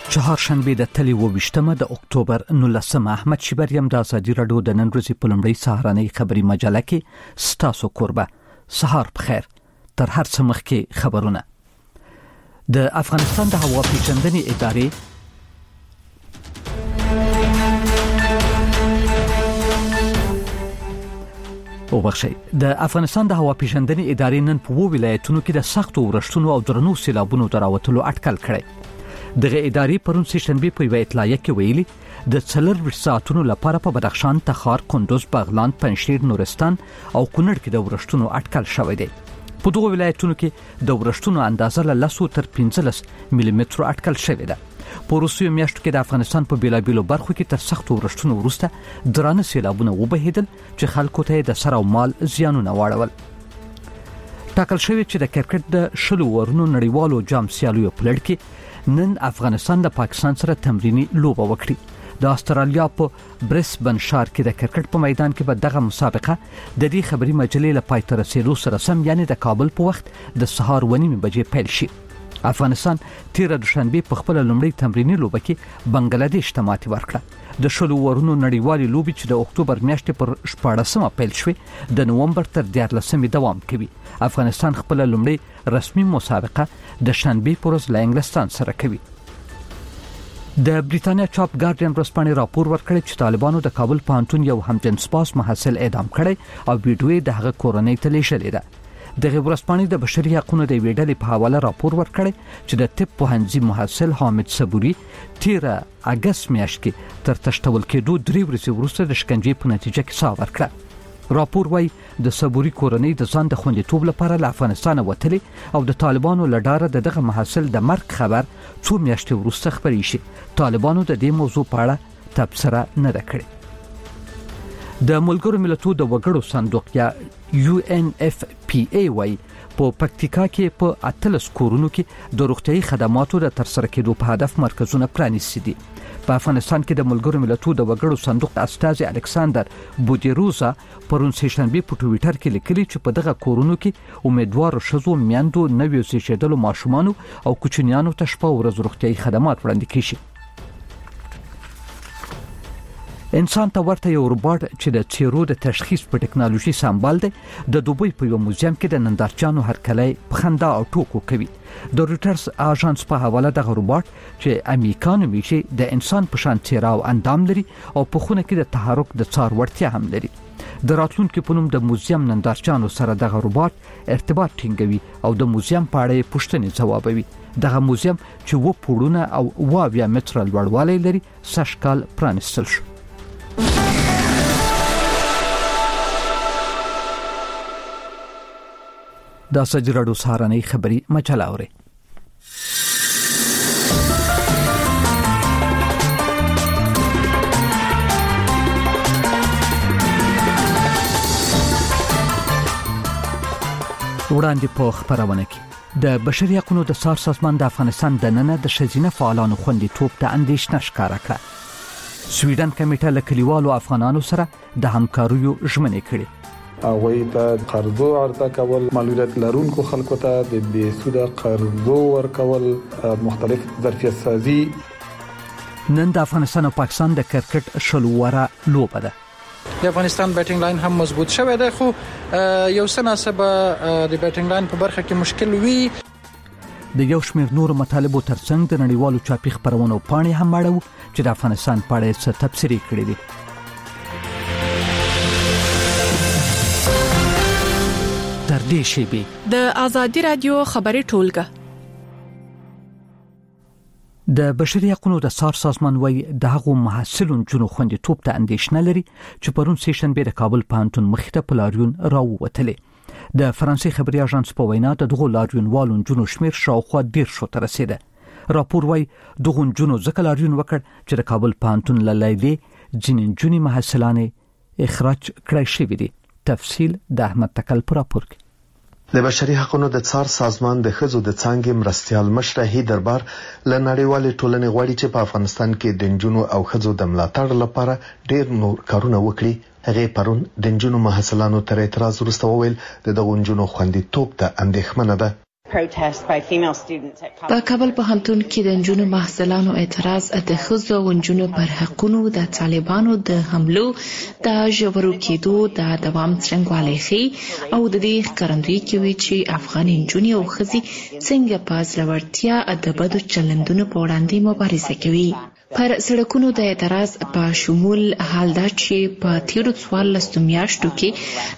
چهارشنبه د تلې 28 د اکتوبر 19 احمد شیبر یم د ازادي راډیو د نن ورځې په لومړۍ سهارنۍ خبري مجله کې ستاسو کوربه سهار بخیر. تر هر څه مخکې خبرونه. د افغانستان د هوا پیژندنې ادارې د افغانستان د هوا پیژندنې ادارې نن په 2 ولایتونو کې د سختو ورښتونو او درنو سیلابونو دراوتلو اټکل کړی. دغه ادارې پرون سه شنبه په یوه اطلاعیه کې ویلي د 4 ساعتونو لپاره په بدخشان، تخار، کندوز، بغلان، پنجشیر، نورستان او کونړ کې د ورښتونو اټکل شوی دی. په دغه ولایتونو کې د ورښتونو اندازه له 10 تر 15 ملي متر اټکل شوی ده. په روسیو میاشتو کې د افغانستان په بیلابیلو برخو کې تر سختو ورښتونو وروسته درانه سیلابونه وبهیدل چې خلکو ته د سر او مال زیانونه واړول. ټاکل شوی چې د کرکټ د شلو ورونو نړیوالو جام سیالیو په لړ کې نن افغانستان د پاکستان سره تمرینی لوبه وکړي. د استرالیا په برسبن ښار کې د کرکټ په میدان کې به دغه مسابقه د دې خبري مجلې له پای ته رسیدو سره سم یعنی د کابل په وخت د سهار 1:30 بجې پیل شي. افغانستان تیر دوشنبه په خپل لومړی تمرینی لوبه کې بنگلاديش ته ماتې ورکړه. د شلو ورونو نړیوالې لوبې چې د اکتوبر میاشتې پر 14مه پیل شوې د نومبر تر 14مې دوام کوي. افغانستان خپل لومړی رسمي مسابقه د شنبه پر ورځ له انګلستان سره کوي. د بریتانیا چاپ ګارډین ورځپاڼې راپور ورکړی چې طالبانو د کابل پوهنتون یو همجنسپاس محصل اعدام کړی او ویډیو د هغه کورنۍ ته لیږلې ده. دغه ورځپاڼې د بشري حقوقو د ویډیو په حواله راپور ورکړی چې د طب پوهنځي محصل حامد صبوري 13 اگست میاشت کې تر تشتول کېدو 3 ورځې وروسته د شکنجې په نتیجه کې ساه ورکړه. راپور وايي د صبوري کورنۍ د ځان د خوندیتوب لپاره له افغانستان وتلې او د طالبانو لډاره دغه محصل د مرګ خبر 2 میاشتې وروسته خبري شي. طالبانو د دې موضوع په اړه تبصره نه ده کړې. د ملګرو ملتونو د وګړو صندوق یا UNFPA وايي په پکتیکا کې په 18 کورونو کې د روغتيایي خدماتو د ترسره کېدو په هدف مرکزونه پرانیستي دي. په افغانستان کې د ملګرو ملتونو د وګړو صندوق استاذ الکساندر بودیروزا پرون سه شنبه په ټوئیټر کې لیکلي چې په دغه کورونو کې امیدوارو ښځو، میندو، نویو زیږیدلو ماشومانو او کوچنیانو ته شپه ورځ روغتيایي خدمات وړاندې کیږي. انسان ته ورته یو روباټ چې د چیرو د تشخیص په ټکنالوژي سمبال دی د دوبۍ په یو موزیم کې د نندارچانو هرکلی په خندا او ټوکو کوي. د رویټرز اژانس په حواله دغه روباټ چې امریکانو میشي د انسان په شان څیره او اندام لري او په خونه کې د تحرک د څار وړتیا هم لري. د راتلونکو په نوم د موزیم نندارچانو سره دغه روباټ ارتباط ټینګوي او د موزیم په اړه پوښتنې ځوابوي. دغه موزیم چې 2 پوړونه او 20 متره لوړوالی لري سږ کال پرانیستل شو. د ازادي راډیو سهارنۍ خبري مجله اوري. وړاندې په خبرونه کې د بشري حقوقو د څار سازمان د افغانستان د نن د ښځینه فعالانو خوندیتوب ته اندېښنه ښکاره کړه. سویډن کمیټه له کلیوالو افغانانو سره د همکاریو ژمنې کړې. هغوی ته قرضو عرضه کول، مالوریت لرونکو خلکو ته د بې سوده قرضو ورکول، مختلف ظرفیت سازي. نن د افغانستان او پاکستان د کرکټ شلوره لوبه ده. د افغانستان بیټینګ لاین هم مضبوط شوی دی خو یو سناسبه د بیټینګ لاین په برخه کې مشکل وی. د یو شمېر نور مطالبو ترڅنګ د نړیوالو چاپی خبرونو پاڼې هم اړو چې د افغانستان په اړه څه تبصرې کړې دي. تر دې شیبې د ازادي رادیو خبري ټولګه د بشري حقوقو د څار سازمان وايي د هغو محصلون جنو خوندیتوب ته اندېښنه لري چې پرون سه شنبه د کابل پوهنتون مخې ته په لاریون راووتلې. د فرانسې خبري اژانس په وینا د دغو لاریونوالو جنو شمیر شاوخوا 10 ته رسیده. راپور وايي دغه جنو ځکه لاریون وکړ چې د کابل پوهنتون له لیدې ځینې جنې محصلانې اخراج کړای شوې دي. تفصیل د احمد تکل پر راپور کې. د بشري حقوقو د څار سازمان د ښځو د څانګې مرستيال مشر هی دربار له نړیوالې ټولنې غواړي چې په افغانستان کې د نجونو او ښځو د ملاتړ لپاره ډېر نور کارونه وکړي. هغه پرون د نجونو محصلانو تر اعتراض وروسته وویل د دغو نجونو خوندیتوب ته اندېښمنه ده. په کابل پوهنتون کې د نجونو محصلانو اعتراض د ښځو او نجونو پر حقونو د طالبانو د حملو د ژورو کېدو د دوام څرنګوالی ښيي او د دې ښکارندویي کوي چې افغاني نجونې او ښځې څنګه په زړورتیا د بدو چلندونو په وړاندې مبارزه کوي. پر سړکونو د اعتراض په شمول حال دا چې په تیرو 14 میاشتو کې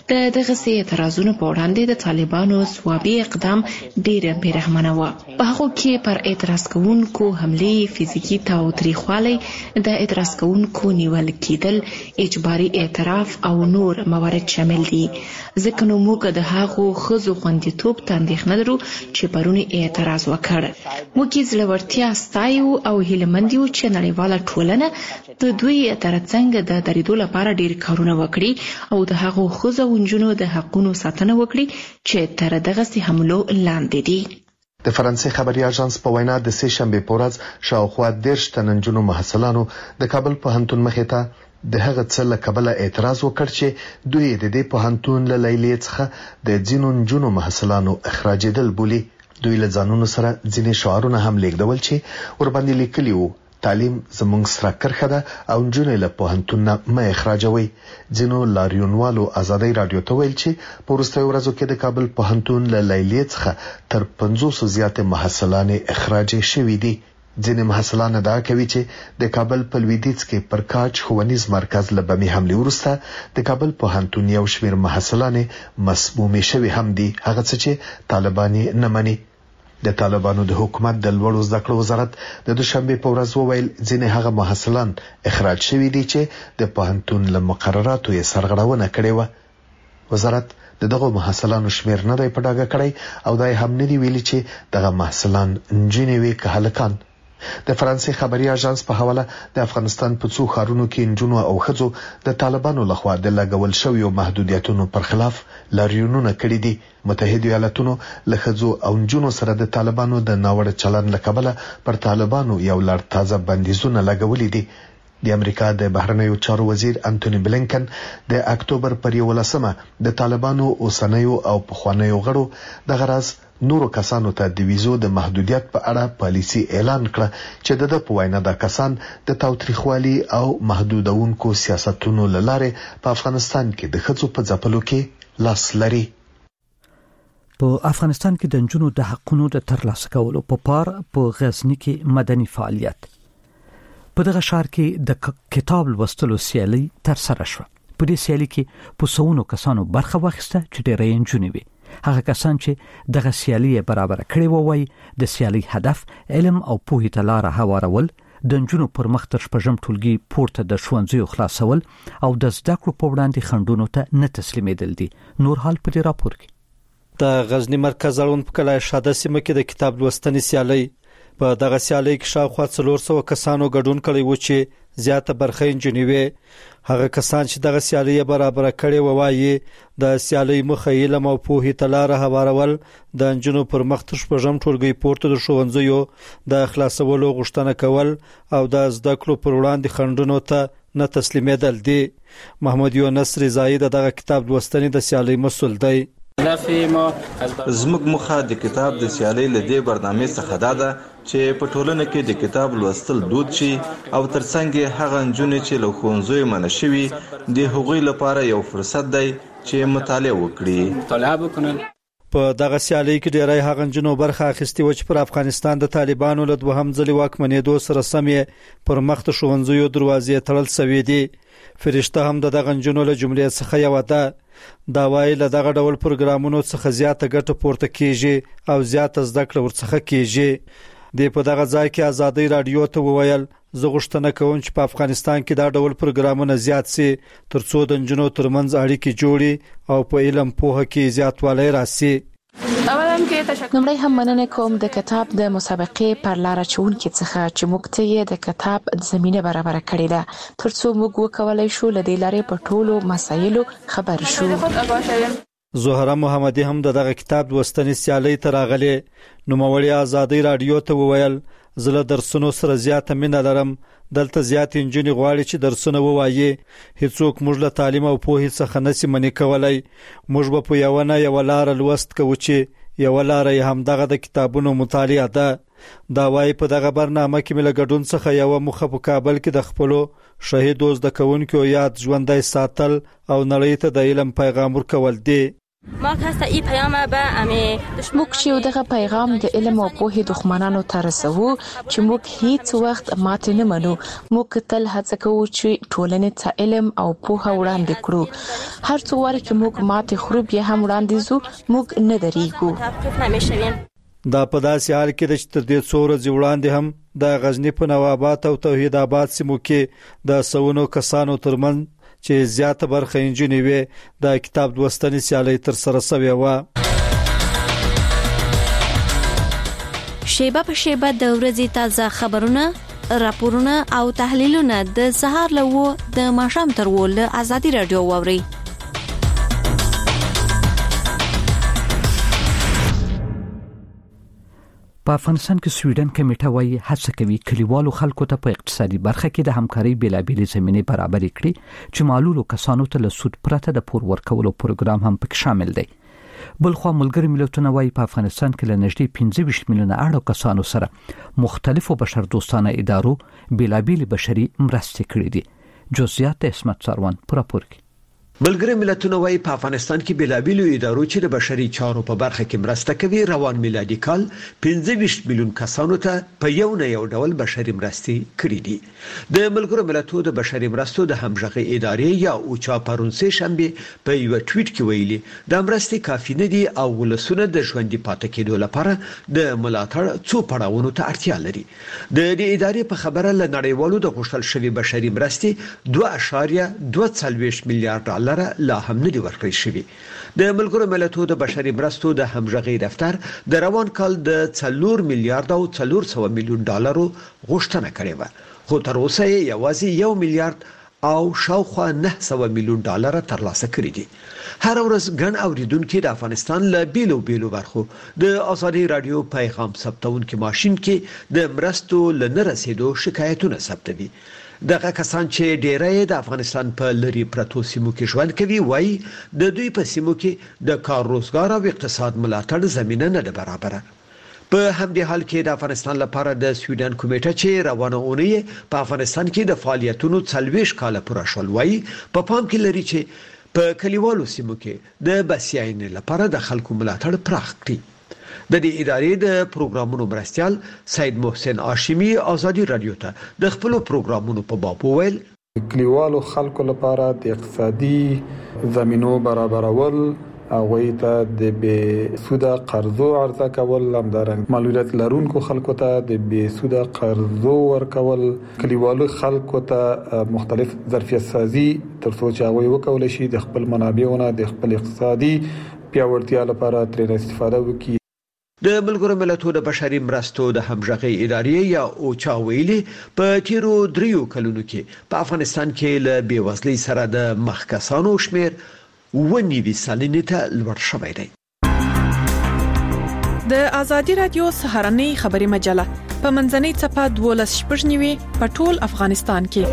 دغسې اعتراضونو په وړاندې د طالبانو ځوابي اقدام ډېره بېرحمانه وه. په هغو کې پر اعتراض کوونکو حملې، فزیکي تاوتریخوالی، د اعتراض کوونکو نیول کېدل، اجباري اعتراف او نور موارد شامل دي. ځکه نو موږ د هغو ښځو خوندیتوب ته اندېښنه لرو چې پرون اعتراض وکړ. موږ یې زړورتیا ستایو او هیلهمند یو چې نړیواله ټولنه د دوی ترڅنګ د درېدو لپاره ډېر کارونه وکړي او د هغو ښځو او نجونو د حقونو ساتنه وکړي چې تر دغسې حملو لاندې دي. د فرانسې خبري اژانس په وینا د سې شنبې په ورځ شاوخوا 13 تنه نجونو محصلانو د کابل پوهنتون مخې ته د هغه څه له کبله اعتراض وکړ چې دوی د دې پوهنتون له لیلیې څخه د ځینو نجونو محصلانو اخراجېدل بولي. دوی له ځانونو سره ځینې شعارونه هم لیږدول چې ورباندې لیکلي وو: تعلیم زموږ سره کرښه ده او نجونې له پوهنتون نه مه اخراجوي. ځینو لاریونوالو ازادۍ راډیو ته ویل چې په وروستیو ورځو کې د کابل پوهنتون له لیلیې څخه تر 500 زیاتې محصلانې اخراج شوي دي. ځینې محصلان ادعا کوي چې د کابل په لویدیځ کې پر کاج ښوونیز مرکز له بمي حملې وروسته د کابل پوهنتون یو شمېر محصلانې مسمومې شوي هم دي، هغه څه چې طالبان نه مني. د طالبانو د حکومت د لوړو زده کړو وزارت د دوشنبه په ورځ وویل ځینې هغه محصلان اخراج شوي دي چې د پوهنتون له مقرراتو یې سرغړونه کړې وه. وزارت دغه محصلانو شمیر نه دی په ډاګه کړی او دا هم نه دی ویلي چې دغه محصلان نجونې وي که هلکان. د فرانسې خبري اژانس په حواله د افغانستان په څو ښارونو کې نجونو او ښځو د طالبانو لخوا د لګول شویو محدودیتونو پر خلاف لاریونونه کړي دي. متحده ایالاتونو له ښځو او نجونو سره د طالبانو د ناوړه چلند له کبله پر طالبانو یو لړ تازه بندیزونه لګولي دي. د امریکا د بهرنیو چارو وزیر انټونی بلینکن د اکتوبر پر 11مه د طالبانو اوسنیو او پخوانیو غړو د غرض نورو کسانو ته د ویزو د محدودیت په اړه پالیسي اعلان کړه چې د په وینا د کسان د تاوتریخوالي او محدودونکو سیاستونو لاره په افغانستان کې د ښځو په ځپلو کې لاس لري. په افغانستان کې د نجونو د حقونو د ترلاسه کولو په پار په غزنی کې مدني فعالیت. په دغه ښار کې د کتاب لوستلو سیالي تر سره شوه. په دې سیالي کې په سونو کسانو برخه واخیسته چې ډېرې نجونې وي. هغه کسان چې دغه سیالي برابر کړي وای د سیالي هدف علم او پوهې ته لار هوارول، د نجونو پر مخ تر شپږم ټولګي پورته د ښوونځیو خلاصول او د زده کړو په وړاندې خنډونو ته نه تسلیمېدل دي. نور حال په دې راپور کې د غزنی مرکز اړوند په کلای شاده سیمه کې د کتاب لوستنې سیالي په دغه سیالي کې شاوخوا 400 کسانو ګډون کړی و چې زیاته برخه نجونې وي. هغه کسان چې دغه سیالي برابر کړي وایي د سیالي مخه علم او پوهې ته لار هوارول، د نجونو پر مخ تر شپږم ټولګي پورته د ښوونځیو د خلاصولو غوښتنه کول او د زده کړو پر وړاندې خنډونو ته نه تسلیمېدل دي. محمد یونس رضایی دغه کتاب لوستنې د سیالي مسؤل دی. زموږ مخه د کتاب د سیالۍ له دې برنامې څخه ده چې په ټولنه کې د کتاب لوستل دود شي او ترڅنګ هغه نجونې چې له ښوونځیو منع شوي د هغوی لپاره یو فرصت دی چې مطالعه وکړي. په دغه سیالۍ کې ډېری هغه نجونو برخه اخیستې و چې پر افغانستان د طالبانو له دوهم ځلې واکمنېدو سره سمې پر مخ د ښوونځیو دروازې تړل شوې دي. فرشته هم دغه نجونو له جملې څخه یو ده. دا وايي له دغه ډول پروګرامونو څخه زیاته ګټه پورته کیږي او زیاته زده کړه ورڅخه کیږي. د په دغه ځای کې ازادي رادیو ته وویل زه غوښتنه کوم چې په افغانستان کې دا ډول پروګرامونه زیات شي ترڅو د نجونو ترمنځ اړیکې جوړي او په علم پوهه کې زیاتوالی راسي. نمړی هم مننه کوم د کتاب د مسابقې پر لار چونکې څخه چې موږ ته د کتاب زمينه برابر کړې ده ترڅو موږ وکولای شو له دې لارې په ټولو مسایلو خبر شو. زهره محمدي هم دغه کتاب لوستنې سیالۍ ته راغلې. نوموړی ازادي رادیو ته وویل زه له درسونو سره زیاته مینه لرم. دلته زیات انجنیر غواړي چې درسونه ووایي. هیڅوک موږ له تعلیم او پوهې څخه نسی منې کولای. موږ به په یو نه یو لار لوست کوو چې یو لارې هم دغه د کتابونو مطالعه ده. دا وايي په دغه برنامه کې مل ګډون څخه یو مخه په کابل کې د خپل شهید اوس د کوونکو یاد ژوندۍ ساتل او نړۍ ته د علم پیغام ورکول دي. موږ چې دغه پیغام د علم او پوهې دښمنانو ته رسوو چې موږ هیڅ وخت ماته نه منو. موږ تل هڅه کوو چې ټولنې ته علم او پوهه وړاندې کړو. هر څو واره چې موږ ماته خرو بیا هم وړاندې زو موږ نه درېږو. دا په داسې حال کې د تر دې څو ورځې وړاندې هم د غزنی په نواباد او توحید آباد سیمو کې د سونو کسانو ترمن چې زیاته برخه انجنیری وي د کتاب لوستنې سیالي تر سره شوی و. شیبه په شیبه د ورځې تازه خبرونه، راپورونه او تحلیلونه د سهار له د ماښام تر ول ازادي رادیو ووري. په افغانستان کې سویډن کمیټه وايي هڅه کوي کلیوالو خلکو ته په اقتصادي برخه کې د همکاري بیلابېلې زمینې برابرې کړي چې معلولو کسانو ته له سود پرته د پور ورکولو پروګرام هم پکې شامل دی. بلخو ملګری ملتونه وايي په افغانستان کې له نږدې 25 میلیونه اړو کسانو سره مختلفو بشردوستانه ادارو بیلابېلې بشري مرستې کړې دي. جزئیات اسمت سروان پر راپور کې. ملګری ملتونه وايي په افغانستان کې بیلابېلو ادارو چې د بشري چارو په برخه کې مرسته کوي روان میلادي کال 25 میلیون کسانو ته په یو نه یو ډول بشري مرستې کړې دي. د ملګرو ملتونو د بشري مرستو د همغږي ادارې یا اوچا پرونسې شنبه په یو ټویټ کې ویلي د مرستې کافي نه دي او ولسونه د ژوندۍ پاتې کېدو لپاره د ملاتړ څو پړاوونو ته اړتیا لري. د دې ادارې په خبره ل نړیوالو د غوښتل شوی بشري مرستې 2.42 میلیارډ ډالر لا هم نه دی ورکړی شوی. د ملګرو ملتونو د بشري مرستو د همغږي دفتر د روان کال د 4 میلیارډ او 400 میلیون ډالرو غوښتنه کړې و، خو تر اوسه یې یوازې 1 میلیارډ او شاوخوا 900 میلیون ډالر ترلاسه کړي دي. هر ورځ ګڼ اوریدونکو د افغانستان له بیلو برخو د ازادي رادیو پیغام ثبتونکو ماشين کې د مرستو لنه رسیدو شکایتونه ثبتوي. دغه کسان چې ډیری د افغانستان په لری پرتو سیمو کې ژوند کوي وایي د دوی په سیمو کې د کار روزګار او اقتصاد ملاتړ زمينه نه ده برابره. په همدې حال کې د افغانستان لپاره د سویډن کمیټه چې روانه اونۍ په افغانستان کې د فعالیتونو 40 کال پوره شول وایي په پام کې لري چې په کلیوالو سیمو کې د بسیاینې لپاره د خلکو ملاتړ پراخ کړي. د دې ادارې د پروګرامونو مرستيال سید محسن هاشمي ازادي رادیو ته د خپل پروګرامونو په باب وویل کلیوالو خلکو لپاره د اقتصادي زمينو برابرول او ته د بے سوده قرضو عرضه کول همدارنګ معلولیت لرونکو خلکو ته د بے سوده قرضو ورکول کلیوالو خلکو ته مختلف ظرفیت سازي تر څو چې هغه وکول شي د خپل منابعونو د خپل اقتصادي پیاوړتیا لپاره ترې استفاده وکړي. د ملګرو ملتونو د بشري مرستو د همغږي ادارې یا اوچا ویلي په تیرو 3 کلونو کې په افغانستان کې له بیوزلۍ سره د مخکسانو شمیر 90 سلنې ته لوړ شوی دی. د ازادي رادیو سهارنۍ خبري مجله په منځنۍ صفه 12 په ټول افغانستان کې.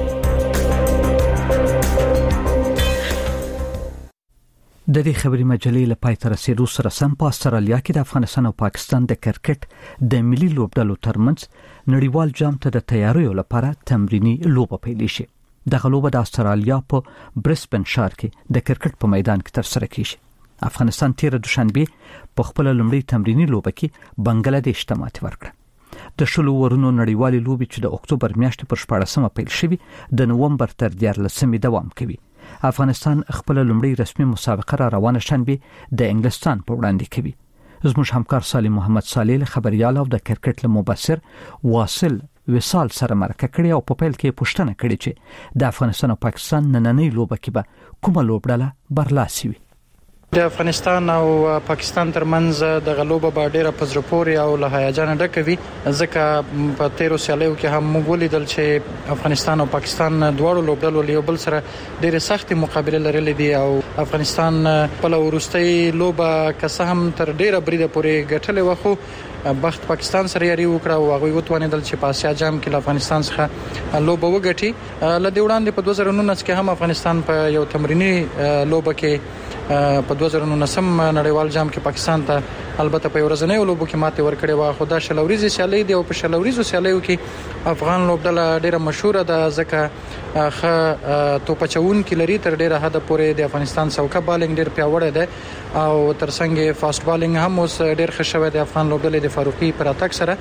د دې خبري مجلې له پای ته رسیدو سره سم په استرالیا کې د افغانستان او پاکستان د کرکټ د ملي لوبډلو ترمنځ نړیوال جام ته د تیاریو لپاره تمرینی لوبه پیل شي. دغه لوبه د استرالیا په برسبن ښار کې د کرکټ په میدان کې ترسره کیږي. افغانستان تیر دوشنبه په خپل لومړی تمرینی لوبه کې بنگلاديش ته ماتې ورکړه. د شلو ورونو نړیوالې لوبې چې د اکتوبر میاشتې پر 14مه پیل شوې د نومبر تر 14مې دوام کوي. افغانستان خپل لومړی رسمي مسابقه را روانه شنبه د انګلستان په وړاندې کوي. زموږ همکار سالم محمد صالح خبريال او د کرکټ له مبصر واصل وصال سره مرکه کړې او په پیل کې پوښتنه کړې چې د افغانستان او پاکستان نننۍ لوبه کې به کومه لوبډله برلاسي وي. د افغانستان او پاکستان ترمنځ د غلوبه با ډیره پزرپوري او له هیجان ډکوي ځکه په تیرو سیالیو کې هم موږ ولیدل چې افغانستان او پاکستان دواړو لوبډلو له بل سره ډیره سختي مقابله لرلې دي او افغانستان په لورستۍ لوبه که هم تر ډیره بریده پورې ګټلې وخو بخت پاکستان سره یاري وکړه او هغه وتوانیدل چې په آسیا جام کې افغانستان څخه لوبه وګټي. لدې وړاندې په 2019 کې هم افغانستان په یو تمرینی لوبه کې په 2019 نړیوال جام کې پاکستان ته البته په ورځنۍ لوبو کې ماته ورکړې و. خو دا شلوريزي سیالي دی او په شلوريزو سیالیو کې افغان لوبډله ډیره مشهوره ده ځکه خه توپچون کې لري تر ډیره حد پورې د افغانستان څوکه بالینګ ډیر پیاوړی ده او ترڅنګ فاست بالینګ هم اوس ډیر ښه شوی د افغان لوبډلې د فاروقي پر اتک سره.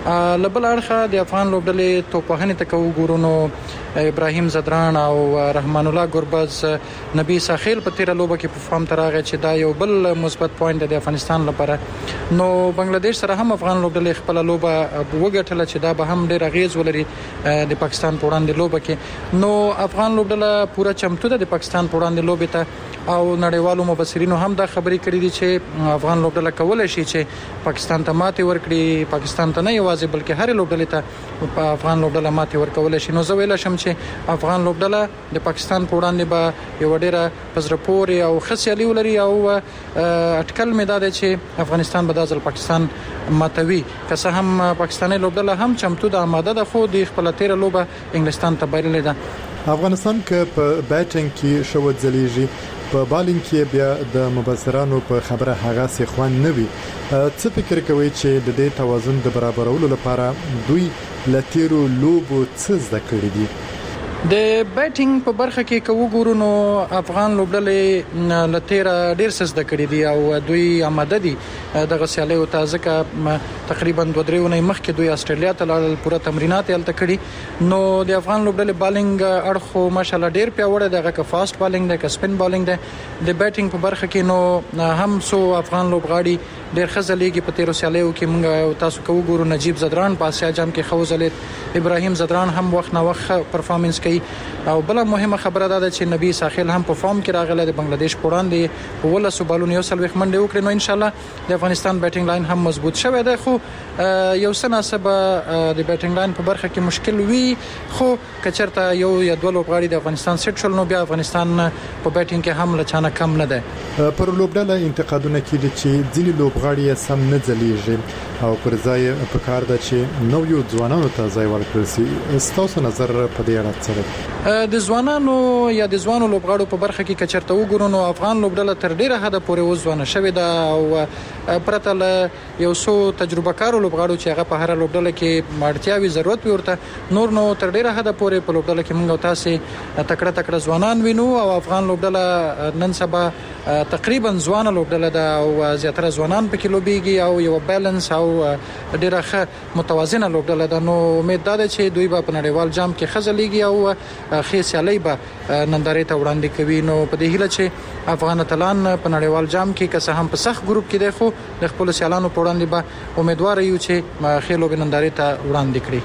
لبل اړخه د افغان لوبډلې توپهنې ته کو ګورونو ابراهیم زدران او رحمان الله ګربز نبی ساخیل په تیر لوبه کې په فارم تراغه چې دا یو بل مثبت پوینټ د افغانستان لپاره. نو بنگلاديش سره هم افغان لوبډلې خپل لوبه وګټله چې دا به هم ډیر غیز ولري د پاکستان په وړاندې لوبه کې. نو افغان لوبډله پوره چمتو ده د پاکستان په وړاندې لوبه ته او نړیوالو مبصرینو هم دا خبرې کړې دي چې افغان لوبډله کولای شي چې پاکستان ته ماته ورکړي. پاکستان ته نه یوازې بلکې هر لوبډلې ته افغان لوبډله ماته ورکول شي. نو زه ویل شم چې افغان لوبډله د پاکستان په وړاندې به یو ډیره پزرپوري او خسیالي ولري او اټکل مې دا دی چې افغانستان به د ځل پاکستان ماتوي. که څه هم پاکستاني لوبډله هم چمتو ده آماده ده خو د خپل تیر لوبه انګلستان ته بایللې ده. افغانستان کې په بیټینګ کې شو ځلیږي په بالینګ کې بیا د مبصرانو په خبره هغه سي خوان نه وي. څه فکر کوي چې د دې توازن د برابرولو لپاره دوی لتیرو لوبو څه زده کړی دي؟ د بیټینګ په برخه کې کوو ګورونو افغان لوبډلې لتیر ډیر څه زده کړی دي او دوی آماده دي دغه سیالیو ته ځکه تقریبا 2-3 ونې مخکې دوی استرالیا ته لاړل پوره تمرینات یې کړی. نو د افغان لوبډلې بالینګ اړخو ماشالله ډیر پیاوړی دی که فاست بالینګ دی که سپین بالینګ دی. د بیټینګ په برخه کې نو هم سو افغان لوبغاړي ډیر خزلېږي په تیرو سیالیو کې موږ تاسو کوو ګورو نجیب زدران په اسیا جام کې خوځلې ابراهیم زدران هم وخت نه وخت پرفارمنس او بل مهمه خبره ده چې نبی ساخیل هم په فارم کې راغله د بنگلاديش په وړاندې په ولسو بالون یو سلوخ منډه وکړي. نو ان شاء الله د افغانستان بیټینګ لاین هم مضبوط شوی دی خو یو سناسب د بیټینګ لاین په برخه کې مشکل وی خو کچرته یو یا دوه لوبغاړي د افغانستان سیټ شول نو بیا افغانستان په بیټینګ کې هم لچانه کم نه ده. پر لوبډله انتقادونه کیږي چې ځینې لوبغاړي سم نه ځلیږي او پر ځای په کار ده چې نو یو ځوانانو ته ځای ورکړي. ستاسو نظر په دې اړه څه دی؟ د ځوانانو یا د ځوانو لوبغاړو په برخه کې کچرته وګورو نو افغان لوبډله تر ډیره حد پورې وځوانه شوې ده او پرته له یو څو تجربه کارو لوبغاړو چې هغه په هر لوبډله کې اړتیاوي ضرورت ورته نور نو تر ډیره حد پورې په لوبډله کې موږ تاسو تکړه ځوانان وینو او افغان لوبډله نن سبا تقریبا ځوانه لوبډله ده او زیاتره ځوانان پکې لوبيږي او یو بیلانس او ډیره ښه متوازنه لوبډله ده. نو امید ده چې دوی به په نړیوال جام کې خزلېږي او خې سیالي به نندارې ته وړاندې کوي. نو په دې هیله چې افغان اتلان په نړیوال جام کې که څه هم په سخت ګروپ کې دی خو د خپل سیالانو په وړاندې به امیدوار یو چې خېلو به نندارې ته وړاندې کړي.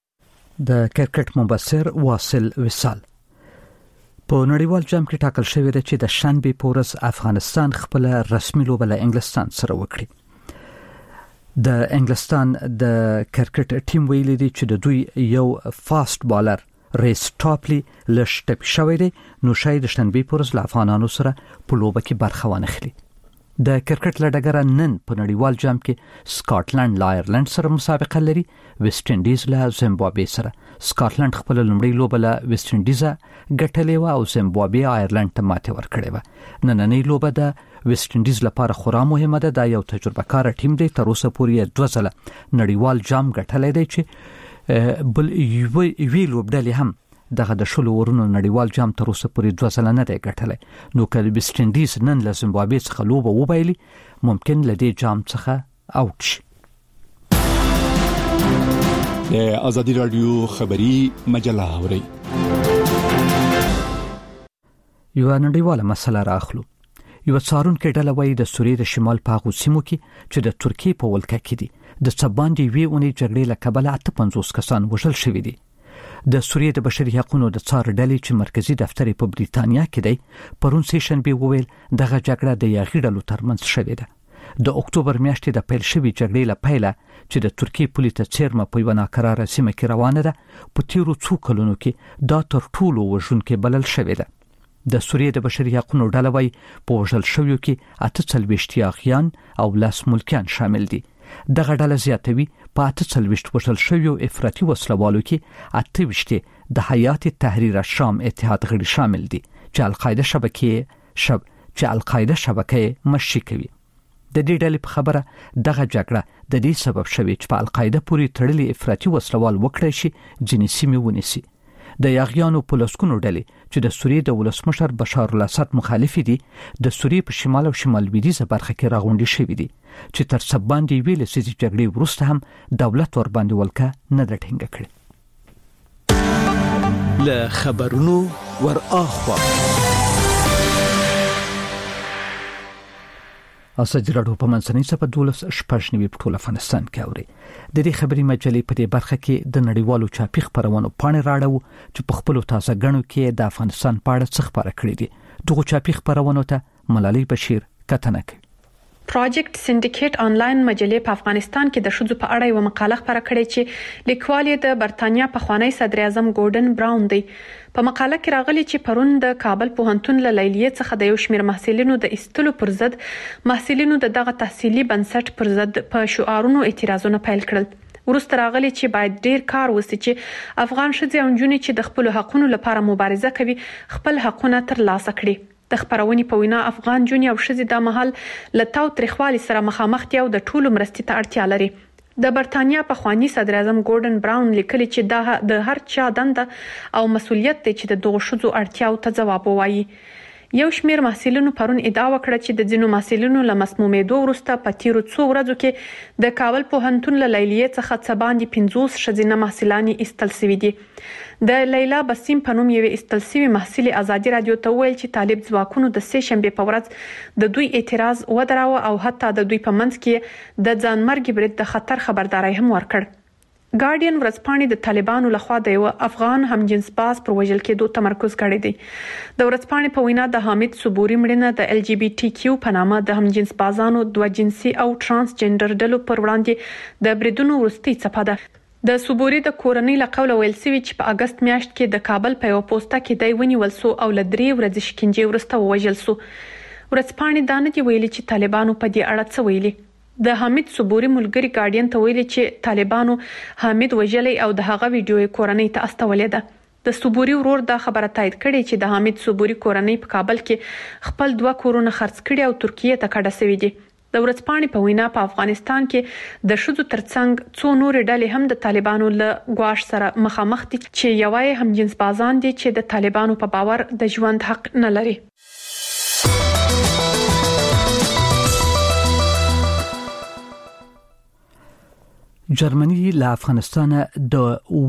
د کرکټ مبصر واصل وصال په نړیوال جام کې ټاکل شوی دی چې د شنبه په ورځ افغانستان خپل رسمي لوبه له انګلستان سره وکړي. د انګلستان د کرکټ ټیم ویلي دی چې د دوی یو فاست بالر ریس ټاپلی لشټپ شوی دی نو شاید د شنبه په ورځ له افغانانو سره په لوبه کې برخه وانخلي. د کرکټ لډګره نن په نړیوال جام کې سکاټلند له آیرلند سره مسابقه لري. ویسټ انډیز له زیمبابوې سره. سکاټلند خپل لومړی لوبه له ویسټ انډیز ګټلې و او زیمبابوې آیرلند ته ماته ورکړې و. نننۍ لوبه د ویسټ انډیز لپاره خورا مهمه ده. دا یو تجربه کار ټیم دی. تر اوسه پورې 2 ځله نړیوال جام ګټلې دی چې بل یوې لوبډلې هم دغه د شلو ورونو نړیوال جام تر اوسه پورې 2 ځله نه دی ګټلی. نو که ویسټ انډیز نن له زیمبابوې څخه لوبه وبایلي ممکن له دې جام څخه اوټ شي. د ازادي رادیو خبری مجله اوري یو نړیواله مسله راخلو. یو څارونکو ډله وایي د سوریې د شمال په هغو سیمو کې چې د ترکیې په ولکه کې دي د څباندې وی اونې جګړې له کبله 58 کسان وژل شوي دي. د سوریې د بشري حقوقو د څار ډلې چې مرکزی دفتر په بریتانیا کې دی پرون سه شنبه وویل دغه جګړه د یاغي ډلو ترمنځ شوې ده. د اکتوبر میاشتې د پیل شوی جګړې له پیله چې د ترکیې پولیس ته چیرمه په یو ناقراره سیمه کې روانه ده په تیرو څو کلونو کې دا تر ټولو وژونکې بلل شوې ده. د سوریې د بشري حقوقو ډله وايي په وژل شویو کې 48 یاغیان او 10 ملکیان شامل دي. دغه ډله زیاتوي په 48 وژل شویو افراطي وسلوالو کې 28 د حیات تحریر الشام اتحاد غړي شامل دي چې القاعده شبکه مشي کوي. د دې ډلې په خبره دغه جګړه د دې سبب شوی چې په القاعده پورې تړلې افراطي وسلوال وکړي شي جنسي سیمه ونیسي. د یاغیانو په لسکونو ډلې چې د سوریې د ولسمشر بشار الاسد مخالف دي د سوریې په شمال او شمال لویدیځه برخه کې راغونډي شوي دي چې تر څه باندې ویل سيزي جګړې وروسته هم دولت ور باندې ولکه نه درټینګ کړي. له خبرونو ور اخوا اساجي راډیو په منځنۍ صفه 12 په ټول افغانستان کې اوري. د دې خبري مجلې په دې برخه کې د نړیوالو چاپی خبرونو پاڼې راړو چې په خپل تازه غنو کې د افغانستان په اړه څه خبره کړې دي. دغه چاپی خبرونو ته ملالۍ بشیر کتنه کوي. پروجیکټ سندیکیټ آنلاین مجلې په افغانستان کې د شذو په اړه یو مقاله خبره کړې چې لیکوال د برتانیا پخوانی صدر اعظم ګورډن براون دی. په مقاله کې راغلي چې پرون د کابل پوهنتون له لیلیې څخه د یو شمېر محصلینو د ایستلو پر ضد محصلینو دغه تحصیلي بنسټ پر ضد په شعارونو اعتراضونه پیل کړل. ورسته راغلي چې باید ډیر کار وشي چې افغان ښځې او نجونې چې د خپل حقوقو لپاره مبارزه کوي خپل حقوقونه ترلاسه کړي. د خبرونې په وینا افغان جونې او ښځې د محل لتاو تریخوالي سره مخامخ دي او د ټولو مرستې ته اړتیا لري. د برتانیا پخوانی صدر اعظم ګورډن براون لیکلي چې د هر چا دنده او مسولیت دی چې د دغه شذو اړتیاو ته ځواب ووایي. یو شمېر محصلینو پرون ادعا وکړه چې د ځینو محصلینو له مسمومیدو وروسته په تیرو څو ورځو کې د کابل پوهنتون له لیلیې څخه څه باندې 50 ښځینه محصلانې ایستل شوي دي. د لیلا بسیم په نوم یو ایستل شوی محصل ازادي رادیو ته ویل چې طالب ځواکونو د سه شنبه په ورځ د دوی اعتراض ودراوه او حتی د دوی په منځ کې د ځانمرګ برید د خطر خبرداري هم ورکړ. ګارډین ورځپاڼې د طالبانو لخوا د یو افغان همجنس باز پر وژل کېدو تمرکز کړی دی. د ورځپاڼې په وینا د حامد صبوري مړینه د LGBT په نامه د همجنس بازانو دوه جنسي او ترانسجنډر ډلو پر وړاندې د بریدونو وروستۍ څپه ده. د صبوري د کورنۍ له قوله ویل شوی چې په اگست میاشت کې د کابل په یو پوسټه کې دی ونیول سو او له 3 ورځې شکنجې وروسته ووژل سو. ورځپاڼې دا نه دی ویلي چې طالبانو په دې اړه څه ویلي. د حامد صبوري ملګری ګارډین ته ویلي چې طالبانو حامد وژلی او د هغه ویډیو کورنۍ ته استولې ده. د صبوري ورور دا خبره تایید کړې چې د حامد صبوري کورنۍ په کابل کې خپل 2 کورونه خرڅ کړي او ترکیه ته کډه شوی دي. د ورځپاڼې په وینا په افغانستان کې د شذو ترڅنګ څو نور ډلې هم د طالبانو له غواش سره مخامخ دي چې یوای هم جنس بازان دي چې د طالبانو په باور د ژوند حق نه لري. جرمني له افغانستان د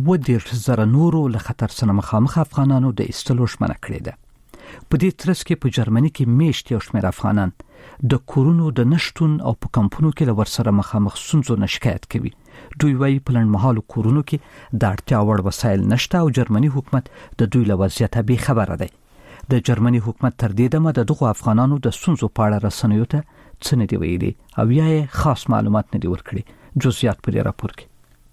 10,000 نورو له خطر سره مخامخ افغانانو د ایستلو ژمنه کړې ده. په دې ترڅ کې په جرمني کې میشت یو شمېر افغانان د کورونو د نشټون او په کمپونو کې له ورسره مخامخ ستونزو نه شکایت کوي. دوی وايي په لنډمهالو کورونو کې د اړتیا وړ وسایل نشته او جرمني حکومت د دوی له وضعیته بې خبره دی. د جرمني حکومت تر دې دمه د دغو افغانانو د ستونزو په اړه رسنیو ته څه نه دی ویلي او یا خاص معلومات نه دی ورکړي. جزئیات په راپور کې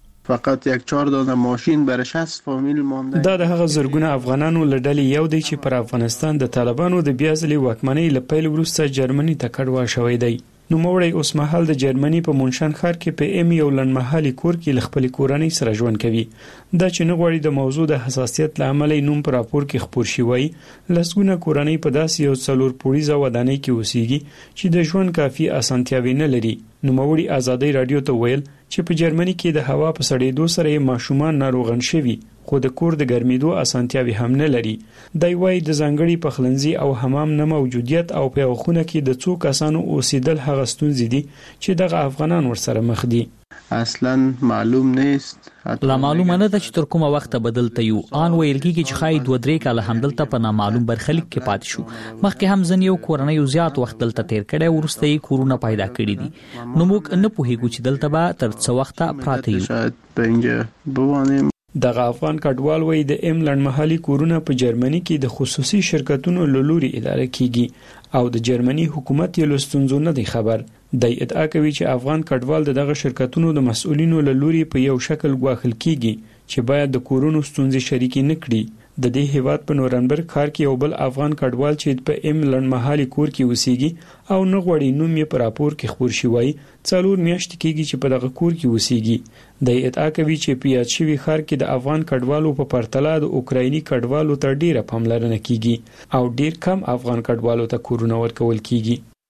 فقط یک 4 دانه ماشین برای 60 فامیل مانده. دا د هغه زرګونه افغانانو لړلې یو دی چې پر افغانستان د طالبانو د بیازلي واکمنۍ لپاره وروسته جرمني ته کډوا شوې دی. نو موړی اوس مهال د جرمني په مونشن ښار کې په ام یو لنډمهالي کور کې خپل کورنۍ سره ژوند کوي. دا چې نه غواړي د موضوع د حساسیت لامل نوم پر راپور کې خبر شوی. لسګونه کورنۍ په داسې یو څلور پوړیزه ودانۍ کې اوسېږي چې د ژوند کافي اسانتیاوې نه لري. نو موړی ازادي رادیو ته ویل چې په جرمني کې د هوا په سړېدو سره ماشومان ناروغان شوي خو د کور د ګرمېدو اسانتیاوې هم نه لري. دی وايي د ځانګړي پخلنځي او حمام نه موجودیت او په خونه کې د څو کسانو اوسېدل هغه ستونزې دي چې دغه افغانان ورسره مخ دي. اصلا معلوم نیست. لا معلومه نه ده چې تر کومه وخت بدلته یو ان ویل کېږي چې خای 2-3 کال همدلته په نامعلوم برخلیک کې پات شو. مخکې هم ځنیو کورنۍ زیات وخت دلته تیر کړي ورسته یې کورونه پیدا کړي دي. نو موږ نه پوهیږو چې دلته به تر څو وخت پراته یو. شاید بنجه بوانیم. دغه افغان کډوال وای د ام لنډمهالي کورونه په جرمني کې د خصوصي شرکتونو لوري اداره کیږي او د جرمني حکومت یې لستونزو نه دی خبر. د ادعا کوي چې افغان کډوال دغه شرکتونو د مسؤلینو لوري په یو شکل غواخل کیږي چې باید د کورونو ستونزې شریکي نه کړي. د دې هیواد په نورنبرګ ښار کې یو بل افغان کډوال چې په ام لنډمهالي کور کې اوسېږي او نه غوړي نوم یې په راپور کې خبر شوی 4 میاشتې کېږي چې په دغه کور کې اوسېږي. د ادعا کوي چې په یاد شوی ښار کې د افغان کډوالو په پرتله د اوکرایني کډوالو تر ډیره پاملرنه کیږي او ډیر کم افغان کډوالو ته کورونه ورکول کیږي.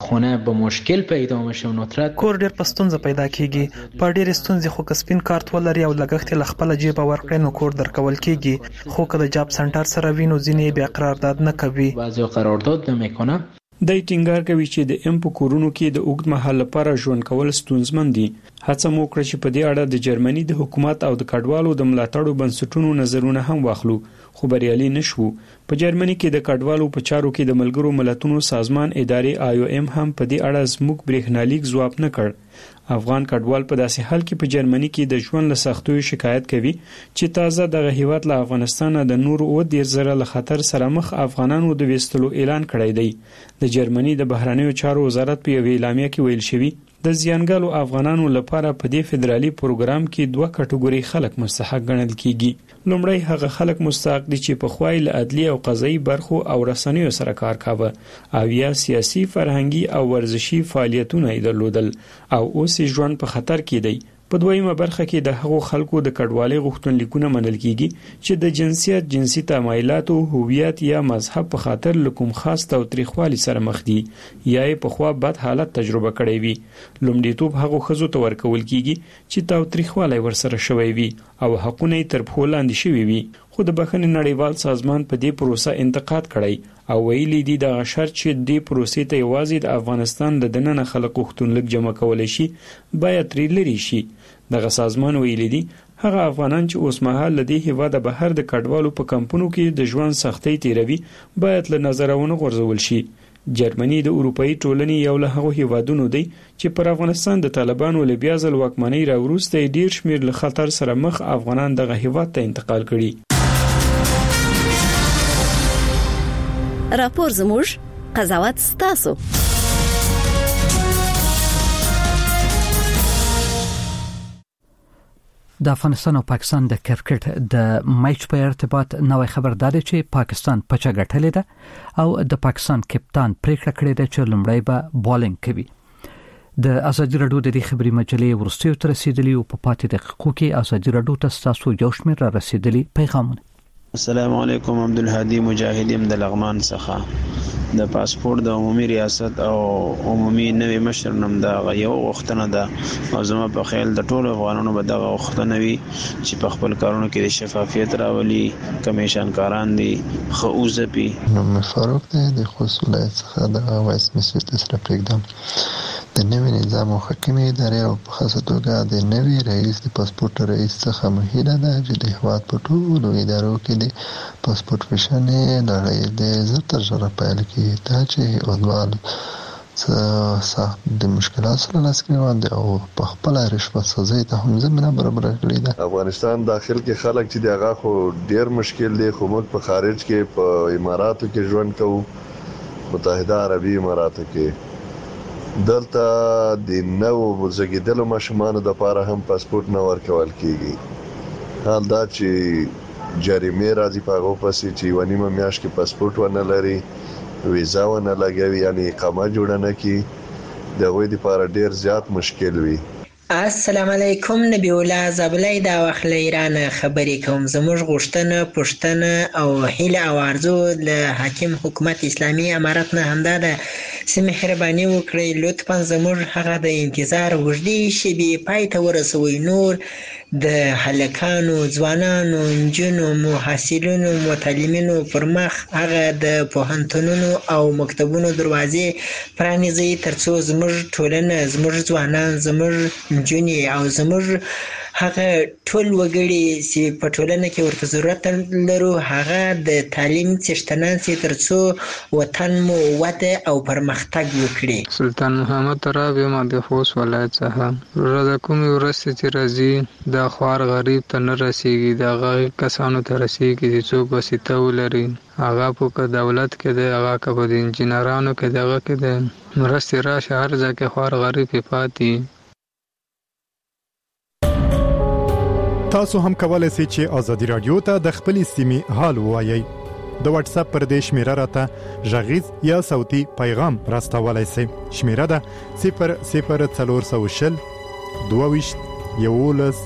خونه به مشکل پیدا میشه و ندرت کور ډیر پستونزه پیدا کیږي په ډیر ستونزې خو کسبین کارت ولري او لګښت ل خپل جیب ورکړي نو کور درکول کیږي خو کله جاب سنټر سره وینو ځینې بیا قرارداد نه کوي بعضی قرارداد نمیکنه. د ټینګار کوي چې د ام په کورونو کې د اوږد مهال لپاره ژوند کول ستونزمن دي. هڅه مو کړې چې په دې اړه د جرمني د حکومت او د کډوالو د ملاتړو بنسټونو نظرونه هم واخلو خو بریالي نشو. په جرمني کې د کډوالو په چارو کې د ملګرو ملتونو سازمان ادارې IOM هم په دې اړه زموږ برېښنالیک ځواب نه کړ. افغان کډوال په داسې حال کې په جرمني کې د ژوند له سختیو شکایت کوي چې تازه دغه هیواد له افغانستان د نور او د زره له خطر سره مخ افغانانو د وستلو اعلان کړی دی. د جرمني د بهرنیو چارو وزارت په یوه اعلامیه کې ویل شوی د زیانګالو افغانانو لپاره په دې فدرالي پروګرام کې دوه کټګوري خلک مستحق ګڼل کیږي. لومړی هغه خلک مستحق دي چې په خوای له عدلي او قضایي برخو او رسنیو سره کار کاوه او یا سیاسي فرهنګي او ورزشي فعالیتونه درلودل او اوس ژوند په خطر کې دی. په دویمه برخه کې د هغو خلکو د کډوالۍ غوښتنلیکونه منل کیږي چې د جنسیت، جنسي تمایلاتو، هویت یا مذهب په خاطر لکوم خاص توتریخوالي سره مخ دي یا په خوا بد حالت تجربه کړی وي. لومړیتوب هغو ښځو ته ورکول کیږي چې توتریخوالی ورسره شوی وي او حقونه یې تر پښو لاندې شوي وي. خو د بخښنې نړیوال سازمان په دې پروسه انتقاد کړی او ویلي دي د شرط چې د پروسې ته یوازې د افغانستان د دننه خلک غوښتنلیک جمع کولای شي باید ترې لري شي. دغه سازمان ویلي دي هغه افغانان چې اوس مهال له دې هیواده بهر د کډوالو په کمپونو کې د ژوند سختۍ تیروي باید له نظره ونه غورځول شي. جرمني د اروپאי ټولنې یو له هغو هیوادونو دی چې پر افغانستان د طالبانو له بیا ځل واکمنۍ راوروسته ډیر شمیر له خطر سره مخ افغانان دغه هیواد ته انتقال کړي. راپور زموږ قضاوت ستاسو. د افغانستان او پاکستان د کرکټ د میچ په ارتباط نوې خبرداري چې پاکستان پچا ګټلې ده او د پاکستان کپتان پریکړه کړې ده چې لومړی به بالینګ کوي. د ازادي راډیو د خبري مجلې ورستیو تر رسیدلی او په پاتې دقیقو کې ازادي راډیو ته تاسو یو شمېر را رسیدلی پیغامونه. السلام علیکم. عبدالهادي مجاهدیم د لغمان څخه د پاسپورت د عمومي ریاست او عمومي نوی مشر نوم دا یو وختنه ده او زما په خیال د ټولو افغانانو به دغه وختنه وي چې په خپل کارونو کې د شفافیت راولي. کمیشن کاران دي خوځه پی نوم فاروق دی د خوست ولایت څخه د وایس مسعود سره پریږدم. د نوی نظام او حکومي ادارې او په خاصه توګه د نوی رئیس د پاسپورت رئیس څخه مهیله ده چې د هیواد په ټولو ادارو کې د پاسپورت فیشنې لړۍ د زر تر زره پیل کیږي ته چې هیوادوال سخت د مشکلات سره لاس کې دي او په خپل رشوت سازي ته هم زمينه برابر کړې ده. افغانستان داخل کې خلک چې دغه خو ډیر مشکل دي خو موږ په خارج کې په اماراتو کې ژوند کوو، متحده عربي اماراتو کې. دلته د نوو زګیدلو ماشومانو د لپاره هم پاسپورت نه ورکول کیږي. حال دا چې جریمه راځي په هغه پسې چې ونیمه میاشت کې پاسپورت ونه لري، ویزا ونه لګوي، یعنی اقامه جوړ نه کی، دغه د لپاره ډیر زیات مشکل وي. السلام علیکم. نبی الله زبلای دا وخت ایران خبرې کوم. زموږ غوښتنه پښتنه او هیله او ارزو له حاکم حکومت اسلامي امارت نه همدا ده چې مهرباني وکړي لطفا زموږ هغه د انتظار وژدي شبي پای ته ورسوي. نور د هلکانو، ځوانانو، نجونو، محصلینو، متعلمینو پر مخ هغه د پوهنتونونو او مکتبونو دروازې پرانیزي ترڅو زموږ ټولنه، زموږ ځوانان، زموږ نجونې او زموږ هغه ټول وګړي چې په ټولنه کې ورته ضرورت لرو هغه د تعلیم څښتنان سي ترڅو وطن مو وده او پرمختګ وکړي. سلطان محمد ترابی ما د خوست ولایت څخه راځه کوم ورسته چې راځي د خوار غریب ته نه رسیږي، د هغه کسانو ته رسیږي چې څوک وسیته ولري. هغه په دولت کې دی، هغه که په انجینرانو کې دی، هغه کې دی مرستې راشه هر ځای کې خوار غریب پاتې. تاسو هم کولای شئ چې ازادي رادیو ته د خپل سیمې حال ووایي. د واتس اپ پر دې شمیره راته غږیز یا صوتي پیغام راستولای شئ. شمیره ده 00400 22 11